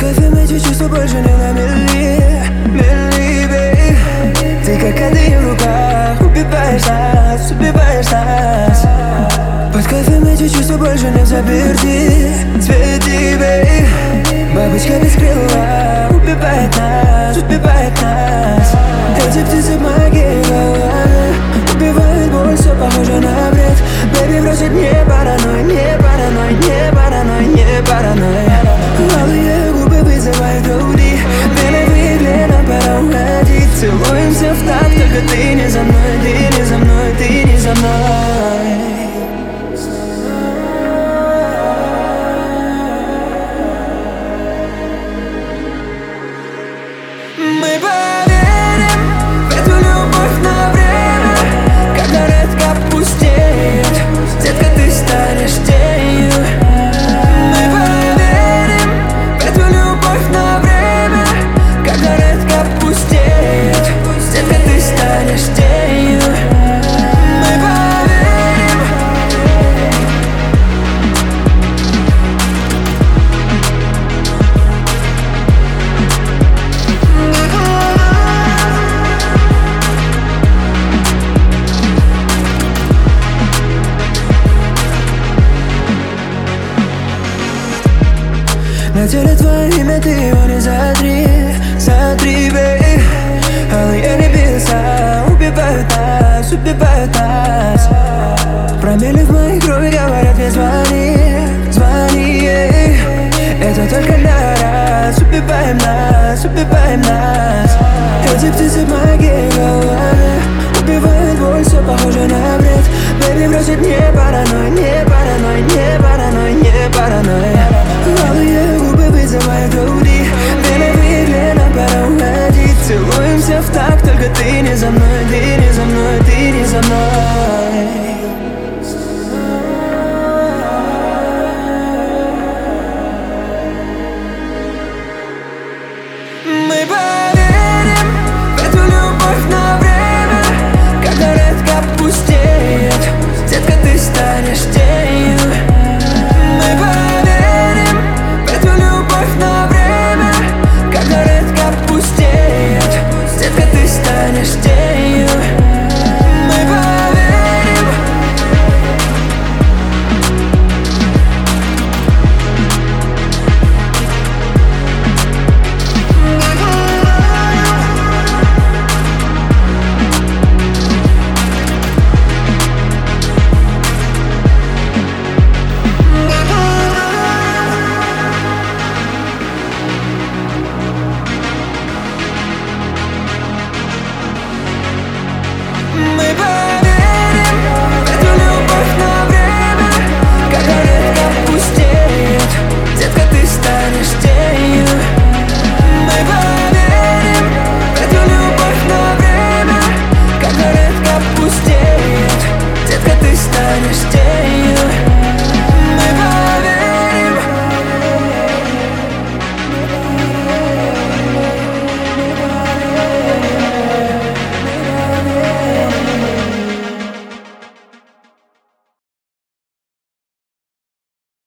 кайфом эти чувства больше не на мели, мели, бей. Ты как коды в руках, убиваешь нас. Под кайфом эти чувства больше не заперти, цвети, бей. Бабочка без крыла убивает нас. Эти птицы в моей голове убивают боль, все похоже на бред. Бэби, бросить не паранойй, не паранойй, не паранойй, не паранойй. Алые губы вызывают груди, вены выигли, нам пора уходить. Целуемся в такт, только ты не за мной, ты не за мной, ты не за мной. Мы поверим в эту любовь на время, когда редко пустеет, детка, ты станешь тенью. Мы поверим в эту любовь на время, когда редко пустеет, детка, ты станешь тенью. Мы поверим. На теле твое имя, ты его не сотри, бей. Алые небеса убивают нас. Промели в моей крови, говорят мне звони, ей. Это только на раз, убиваем нас. Эти птицы в моей голове убивают боль, все похоже на бред. Бэби, бросить не паранойй, не паранойй, не паранойй, не паранойй. Алые губы вызывают груди, вены выигли, нам пора уходить. Целуемся в такт, только ты не за мной, ты не за мной, ты не за мной. Мы поверим в эту любовь на время, когда редко пустеет, детка, ты станешь тенью. Мы поверим в эту любовь на время, когда редко пустеет, детка, ты станешь тенью. Мы поверим. Мы поверим в эту любовь на время, когда редко пустеет, детка, ты станешь тенью. Мы поверим в эту любовь на время, когда редко пустеет, детка, ты станешь тенью.